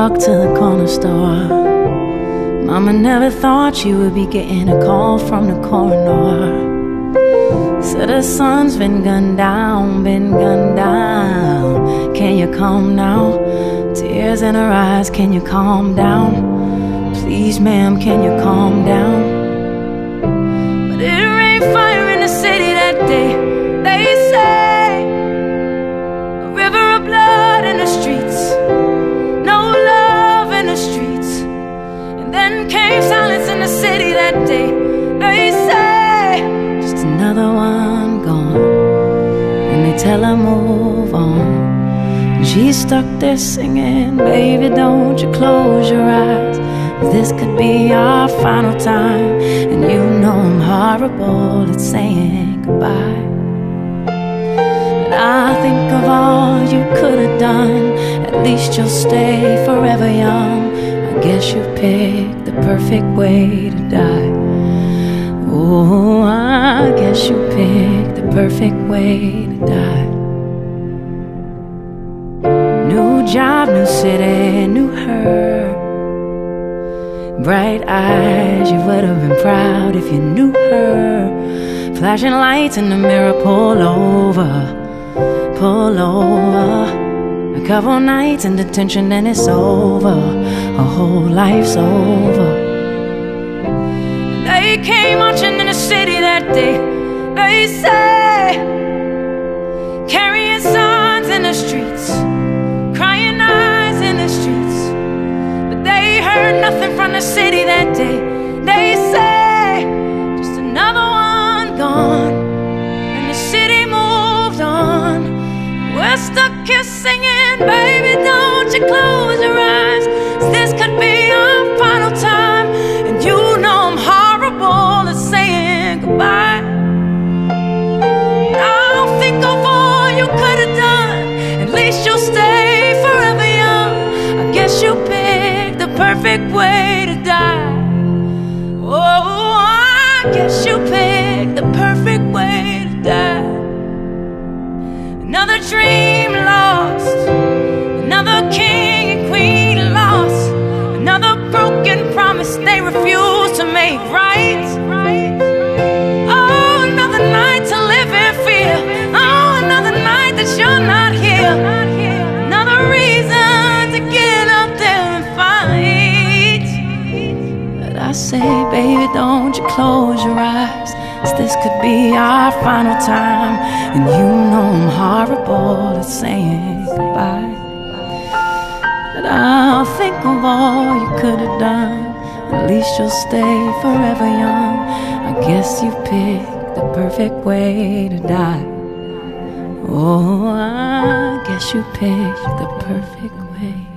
walked to the corner store. Mama never thought she would be getting a call from the coroner. Said her son's been gunned down, been gunned down. Can you calm now? Tears in her eyes, can you calm down? Please, ma'am, can you calm down? But it rained fire in the city that day. They say a river of blood in the streets, no love in the streets. And then came silence in the city that day. They say just another one gone, and they tell her move on. She's stuck there singing, baby, don't you close your eyes. This could be our final time, and you know I'm horrible at saying goodbye. But I think of all you could have done. At least you'll stay forever young. I guess you picked the perfect way to die. Oh, I guess you picked the perfect way to die. New job, new city, new her. Bright eyes, you would have been proud if you knew her. Flashing lights in the mirror, pull over, pull over. A couple nights in detention and it's over. A whole life's over. They came marching in the city that day. They say, carrying signs in the streets, crying eyes in the streets. But they heard nothing from the city that day. They say, just another one gone, and the city moved on. We're stuck here singing, baby, don't you close your eyes. This could be our final time, and you know I'm horrible at saying goodbye. Now think of all you could have done. At least you'll stay forever young. I guess you picked the perfect way to die. Oh, I guess you picked the perfect way to die. Another dream lost, another king and queen lost, another broken promise they refuse to make right. Oh, another night to live in fear. Oh, another night that you're not here. Another reason to get up there and fight. But I say, baby, don't you close your eyes. This could be our final time, and you know I'm horrible at saying goodbye. But I'll think of all you could have done. At least you'll stay forever young. I guess you picked the perfect way to die. Oh, I guess you picked the perfect way.